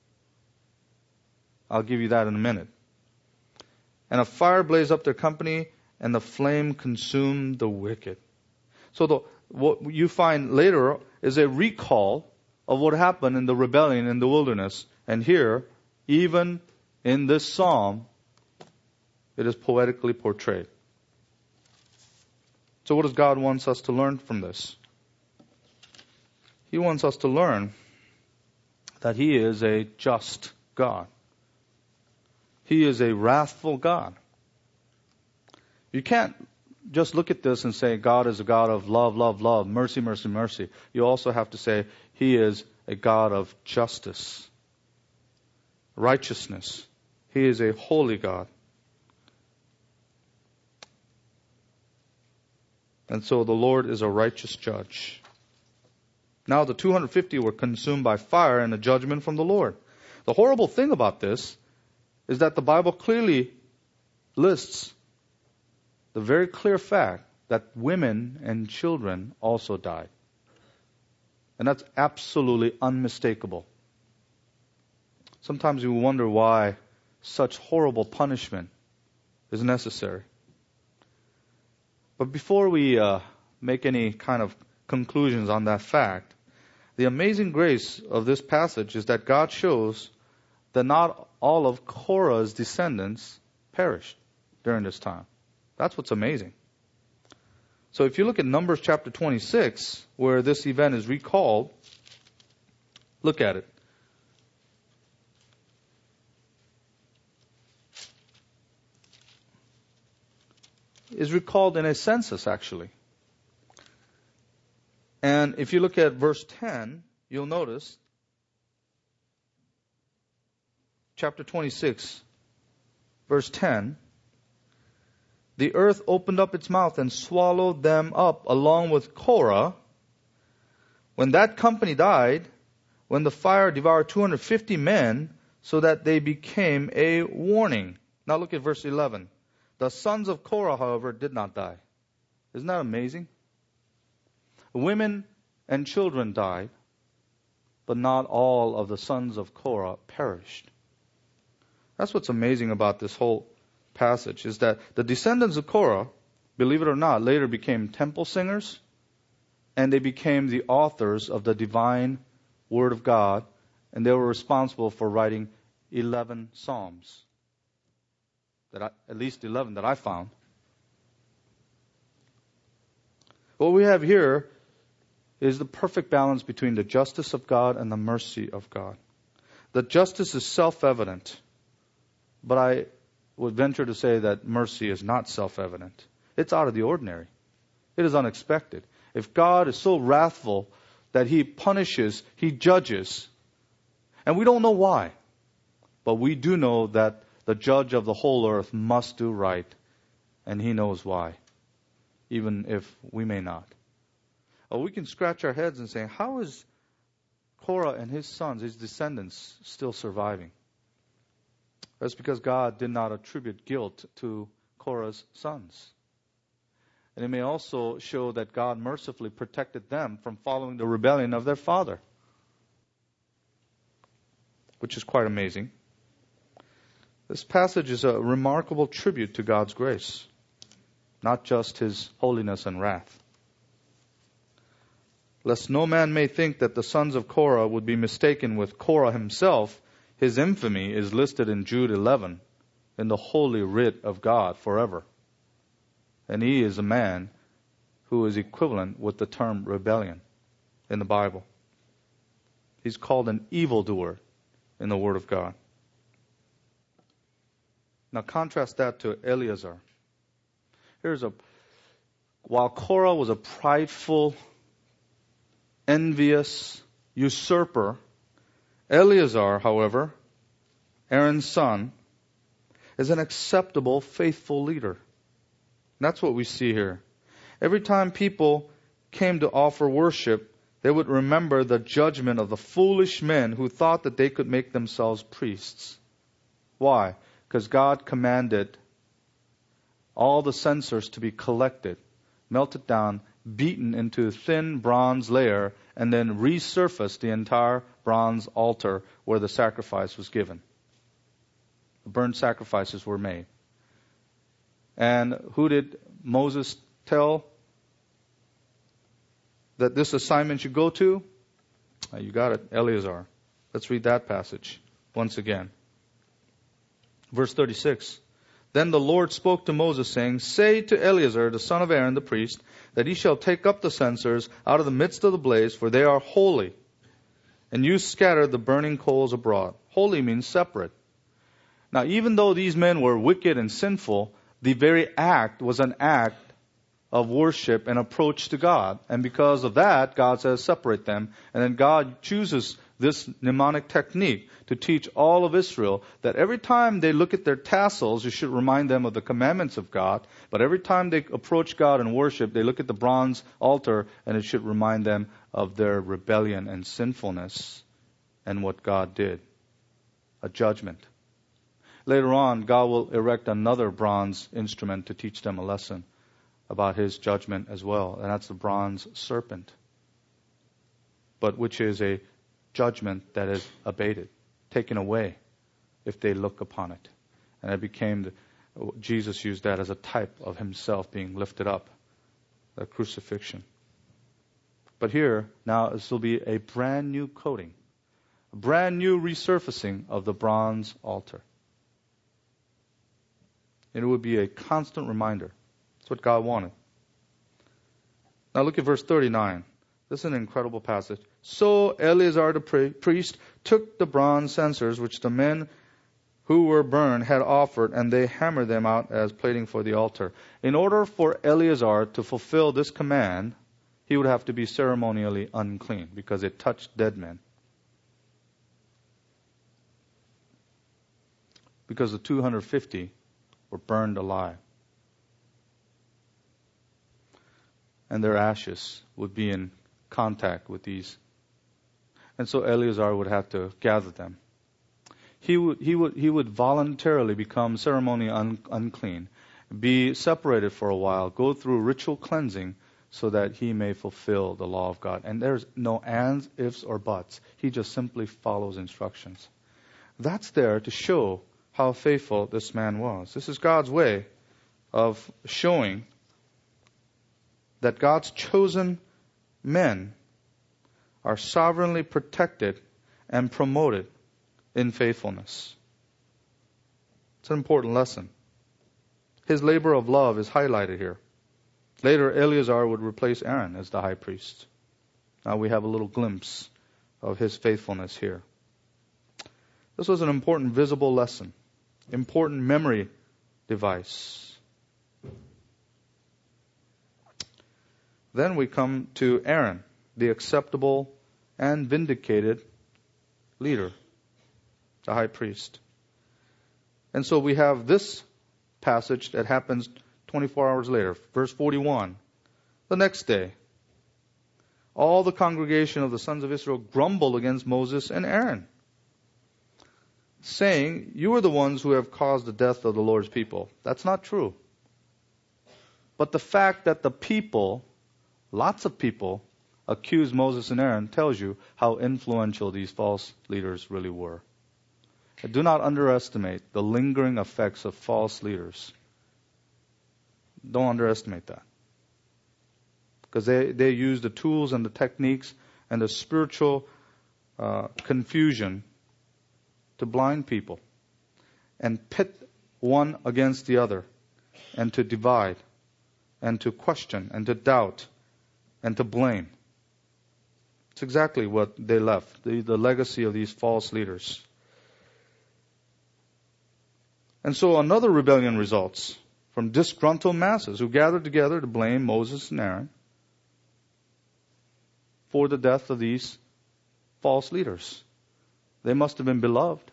I'll give you that in a minute. And a fire blazed up their company, and the flame consumed the wicked. So the, what you find later is a recall of what happened in the rebellion in the wilderness. And here, even in this psalm, it is poetically portrayed. So what does God want us to learn from this? He wants us to learn that He is a just God. He is a wrathful God. You can't just look at this and say God is a God of love, love, love, mercy, mercy, mercy. You also have to say He is a God of justice, righteousness. He is a holy God. And so the Lord is a righteous judge. Now the two hundred fifty were consumed by fire and a judgment from the Lord. The horrible thing about this is that the Bible clearly lists the very clear fact that women and children also died. And that's absolutely unmistakable. Sometimes we wonder why such horrible punishment is necessary. But before we uh, make any kind of conclusions on that fact, the amazing grace of this passage is that God shows that not all of Korah's descendants perished during this time. That's what's amazing. So if you look at Numbers chapter twenty-six, where this event is recalled, look at it. Is recalled in a census, actually. And if you look at verse ten, you'll notice, chapter twenty-six, verse ten, the earth opened up its mouth and swallowed them up along with Korah. When that company died, when the fire devoured two hundred fifty men, so that they became a warning. Now look at verse eleven. The sons of Korah, however, did not die. Isn't that amazing? Women and children died, but not all of the sons of Korah perished. That's what's amazing about this whole passage, is that the descendants of Korah, believe it or not, later became temple singers, and they became the authors of the divine Word of God, and they were responsible for writing eleven psalms. That I, at least eleven that I found. What we have here is the perfect balance between the justice of God and the mercy of God. The justice is self-evident, but I would venture to say that mercy is not self-evident. It's out of the ordinary. It is unexpected. If God is so wrathful that He punishes, He judges, and we don't know why, but we do know that the judge of the whole earth must do right, and He knows why, even if we may not. Or we can scratch our heads and say, how is Korah and his sons, his descendants, still surviving? That's because God did not attribute guilt to Korah's sons. And it may also show that God mercifully protected them from following the rebellion of their father, which is quite amazing. This passage is a remarkable tribute to God's grace, not just His holiness and wrath. Lest no man may think that the sons of Korah would be mistaken with Korah himself, his infamy is listed in Jude eleven, in the holy writ of God forever. And he is a man who is equivalent with the term rebellion in the Bible. He's called an evildoer in the Word of God. Now contrast that to Eleazar. Here's a, while Korah was a prideful, envious usurper, Eleazar, however, Aaron's son, is an acceptable, faithful leader. And that's what we see here. Every time people came to offer worship, they would remember the judgment of the foolish men who thought that they could make themselves priests. Why? Because God commanded all the censers to be collected, melted down, beaten into a thin bronze layer, and then resurfaced the entire bronze altar where the sacrifice was given. The burnt sacrifices were made. And who did Moses tell that this assignment should go to? Uh, you got it, Eleazar. Let's read that passage once again. Verse thirty-six. Then the Lord spoke to Moses, saying, Say to Eleazar, the son of Aaron the priest, that he shall take up the censers out of the midst of the blaze, for they are holy. And you scatter the burning coals abroad. Holy means separate. Now, even though these men were wicked and sinful, the very act was an act of worship and approach to God. And because of that, God says, separate them. And then God chooses this mnemonic technique to teach all of Israel that every time they look at their tassels, you should remind them of the commandments of God. But every time they approach God and worship, they look at the bronze altar and it should remind them of their rebellion and sinfulness and what God did. A judgment. Later on, God will erect another bronze instrument to teach them a lesson about His judgment as well. And that's the bronze serpent. But which is a judgment that is abated, taken away if they look upon it. And it became the, Jesus used that as a type of himself being lifted up, the crucifixion. But here, now this will be a brand new coating, a brand new resurfacing of the bronze altar. And it would be a constant reminder. That's what God wanted. Now look at verse thirty-nine. This is an incredible passage. So Eleazar the priest took the bronze censers which the men who were burned had offered, and they hammered them out as plating for the altar. In order for Eleazar to fulfill this command, he would have to be ceremonially unclean because it touched dead men. Because the two hundred fifty were burned alive. And their ashes would be in contact with these. And so Eleazar would have to gather them. He would, he would, he would voluntarily become ceremonially un, unclean, be separated for a while, go through ritual cleansing so that he may fulfill the law of God. And there's no ands, ifs, or buts. He just simply follows instructions. That's there to show how faithful this man was. This is God's way of showing that God's chosen men are sovereignly protected and promoted in faithfulness. It's an important lesson. His labor of love is highlighted here. Later, Eleazar would replace Aaron as the high priest. Now we have a little glimpse of his faithfulness here. This was an important visible lesson, important memory device. Then we come to Aaron, the acceptable and vindicated leader, the high priest. And so we have this passage that happens twenty-four hours later, verse forty-one. The next day, all the congregation of the sons of Israel grumbled against Moses and Aaron, saying, "You are the ones who have caused the death of the Lord's people." That's not true. But the fact that the people, lots of people, accused Moses and Aaron tells you how influential these false leaders really were. Do not underestimate the lingering effects of false leaders. Don't underestimate that. Because they, they use the tools and the techniques and the spiritual uh, confusion to blind people and pit one against the other and to divide and to question and to doubt and to blame. It's exactly what they left, the, the legacy of these false leaders. And so another rebellion results from disgruntled masses who gathered together to blame Moses and Aaron for the death of these false leaders. They must have been beloved.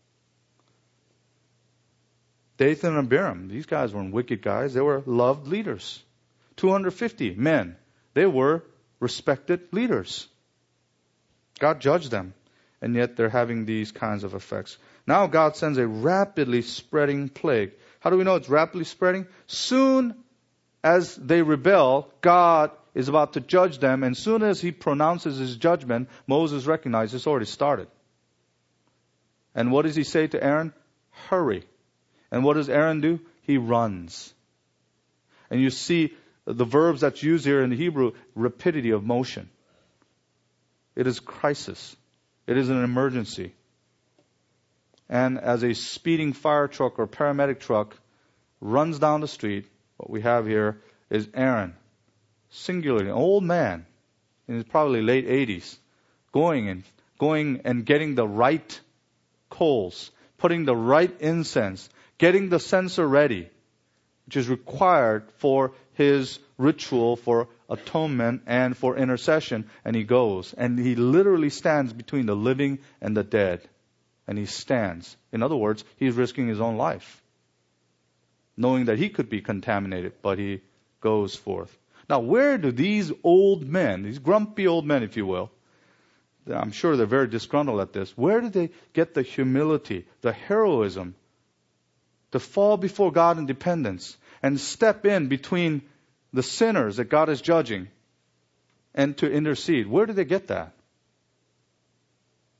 Dathan and Abiram, these guys weren't wicked guys. They were loved leaders. two hundred fifty men. They were respected leaders. God judged them, and yet they're having these kinds of effects. Now God sends a rapidly spreading plague. How do we know it's rapidly spreading? Soon as they rebel, God is about to judge them, and soon as he pronounces his judgment, Moses recognizes it's already started. And what does he say to Aaron? Hurry. And what does Aaron do? He runs. And you see the verbs that's used here in the Hebrew, rapidity of motion. It is crisis. It is an emergency. And as a speeding fire truck or paramedic truck runs down the street, what we have here is Aaron, singularly, an old man in his probably late eighties, going and going and getting the right coals, putting the right incense, getting the censer ready, which is required for his ritual for atonement and for intercession. And he goes, and he literally stands between the living and the dead. And he stands. In other words, he's risking his own life, knowing that he could be contaminated, but he goes forth. Now, where do these old men, these grumpy old men, if you will, I'm sure they're very disgruntled at this, where do they get the humility, the heroism to fall before God in dependence and step in between the sinners that God is judging and to intercede? Where do they get that?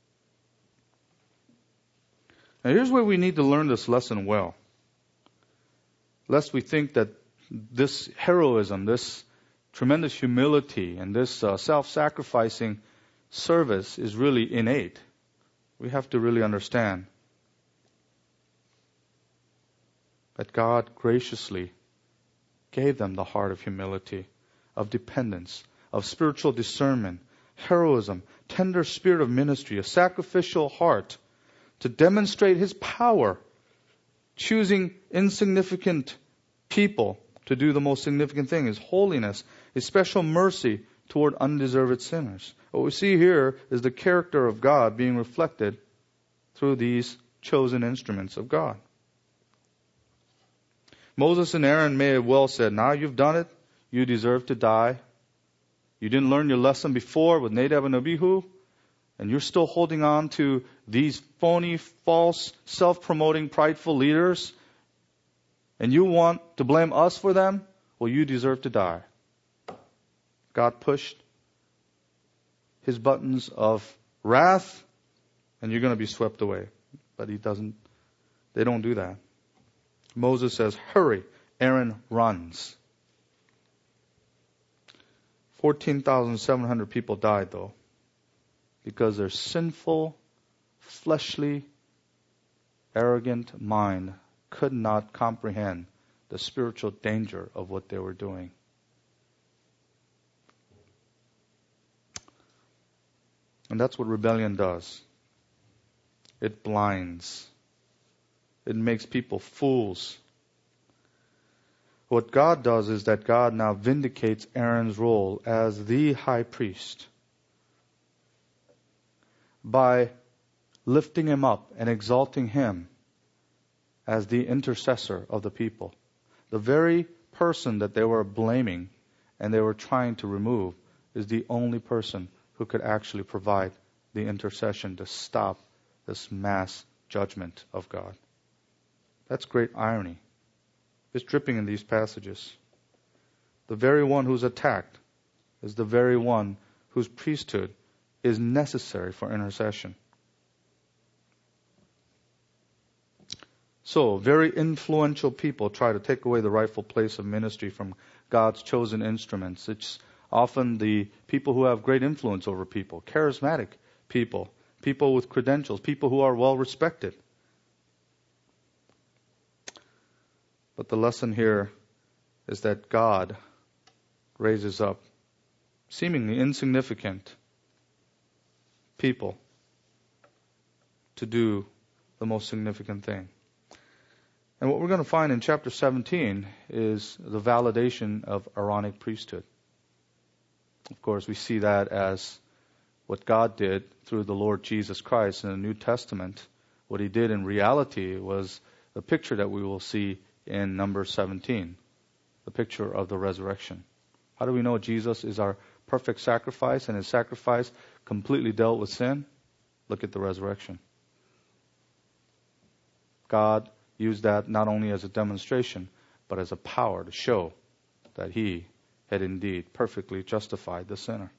Now here's where we need to learn this lesson well. lest we think that this heroism, this tremendous humility, and this uh, self-sacrificing service is really innate. We have to really understand that God graciously gave them the heart of humility, of dependence, of spiritual discernment, heroism, tender spirit of ministry, a sacrificial heart to demonstrate His power, choosing insignificant people to do the most significant thing, His holiness, His special mercy toward undeserved sinners. What we see here is the character of God being reflected through these chosen instruments of God. Moses and Aaron may have well said, now you've done it, you deserve to die. You didn't learn your lesson before with Nadab and Abihu, and you're still holding on to these phony, false, self-promoting, prideful leaders, and you want to blame us for them? Well, you deserve to die. God pushed His buttons of wrath, and you're going to be swept away. But He doesn't, they don't do that. Moses says, hurry. Aaron runs. fourteen thousand seven hundred people died, though, because their sinful, fleshly, arrogant mind could not comprehend the spiritual danger of what they were doing. And that's what rebellion does. It blinds. It makes people fools. What God does is that God now vindicates Aaron's role as the high priest by lifting him up and exalting him as the intercessor of the people. The very person that they were blaming and they were trying to remove is the only person who could actually provide the intercession to stop this mass judgment of God. That's great irony. It's dripping in these passages. The very one who's attacked is the very one whose priesthood is necessary for intercession. So, very influential people try to take away the rightful place of ministry from God's chosen instruments. It's often the people who have great influence over people, charismatic people, people with credentials, people who are well respected. But the lesson here is that God raises up seemingly insignificant people to do the most significant thing. And what we're going to find in chapter seventeen is the validation of Aaronic priesthood. Of course, we see that as what God did through the Lord Jesus Christ in the New Testament. What He did in reality was the picture that we will see in Numbers seventeen, the picture of the resurrection. How do we know Jesus is our perfect sacrifice and His sacrifice completely dealt with sin? Look at the resurrection. God used that not only as a demonstration, but as a power to show that He had indeed perfectly justified the sinner.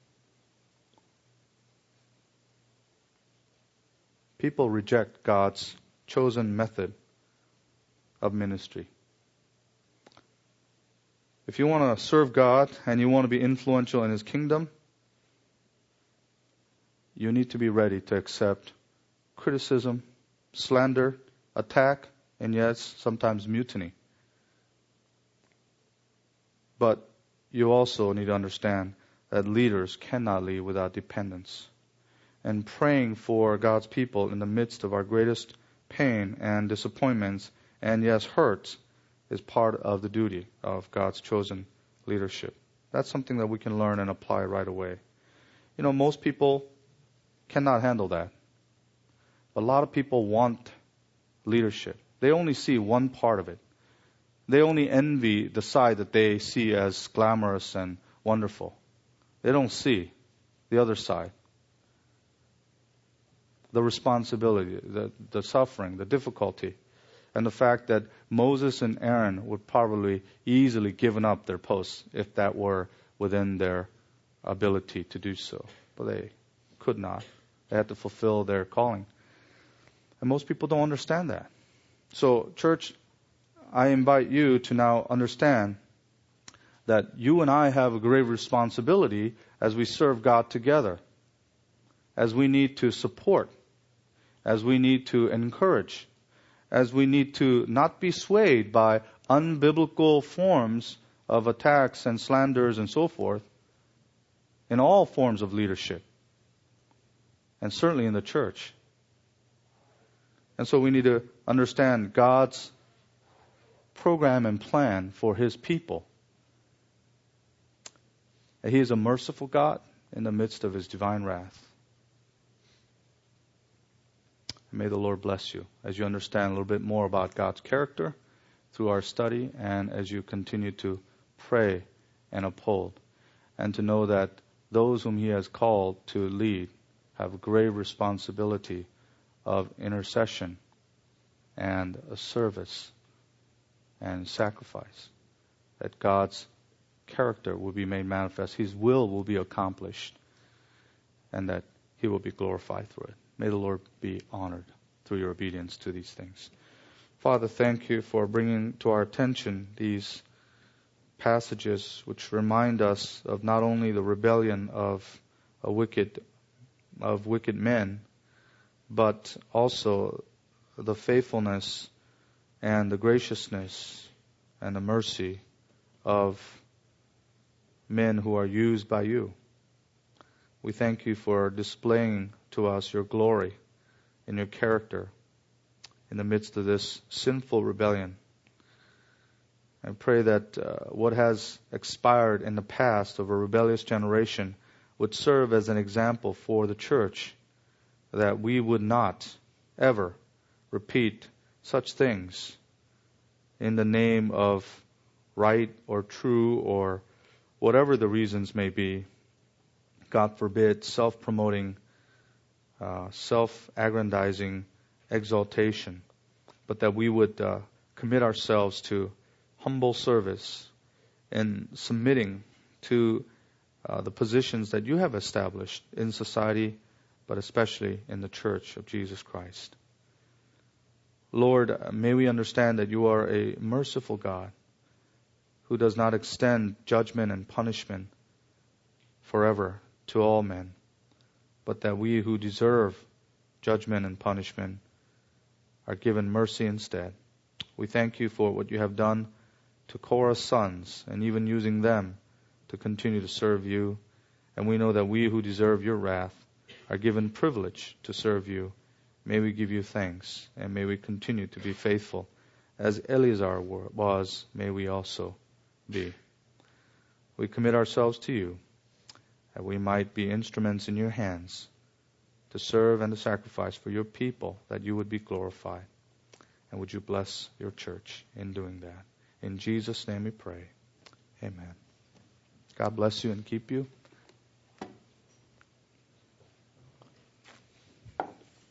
People reject God's chosen method of ministry. If you want to serve God and you want to be influential in His kingdom, you need to be ready to accept criticism, slander, attack, and yes, sometimes mutiny. But you also need to understand that leaders cannot lead without dependence. And praying for God's people in the midst of our greatest pain and disappointments and yes, hurts, is part of the duty of God's chosen leadership. That's something that we can learn and apply right away. You know, most people cannot handle that. A lot of people want leadership. They only see one part of it. They only envy the side that they see as glamorous and wonderful. They don't see the other side. The responsibility, the, the suffering, the difficulty, and the fact that Moses and Aaron would probably easily given up their posts if that were within their ability to do so. But they could not. They had to fulfill their calling. And most people don't understand that. So, church, I invite you to now understand that you and I have a great responsibility as we serve God together, as we need to support, as we need to encourage, as we need to not be swayed by unbiblical forms of attacks and slanders and so forth in all forms of leadership, and certainly in the church. And so we need to understand God's program and plan for His people. He is a merciful God in the midst of His divine wrath. May the Lord bless you as you understand a little bit more about God's character through our study, and as you continue to pray and uphold, and to know that those whom He has called to lead have a great responsibility of intercession and a service and sacrifice, that God's character will be made manifest, His will will be accomplished, and that He will be glorified through it. May the Lord be honored through your obedience to these things. Father, thank you for bringing to our attention these passages which remind us of not only the rebellion of a wicked of wicked men, but also the faithfulness and the graciousness and the mercy of men who are used by you. We thank you for displaying to us your glory and your character in the midst of this sinful rebellion. I pray that uh, what has expired in the past of a rebellious generation would serve as an example for the church, that we would not ever repeat such things in the name of right or true or whatever the reasons may be. God forbid, self-promoting, uh, self-aggrandizing exaltation, but that we would uh, commit ourselves to humble service and submitting to uh, the positions that you have established in society, but especially in the church of Jesus Christ. Lord, may we understand that you are a merciful God who does not extend judgment and punishment forever to all men, but that we who deserve judgment and punishment are given mercy instead. We thank you for what you have done to Korah's sons, and even using them to continue to serve you. And we know that we who deserve your wrath are given privilege to serve you. May we give you thanks, and may we continue to be faithful. As Eleazar was, may we also be. We commit ourselves to you, that we might be instruments in your hands to serve and to sacrifice for your people, that you would be glorified. And would you bless your church in doing that? In Jesus' name we pray. Amen. God bless you and keep you.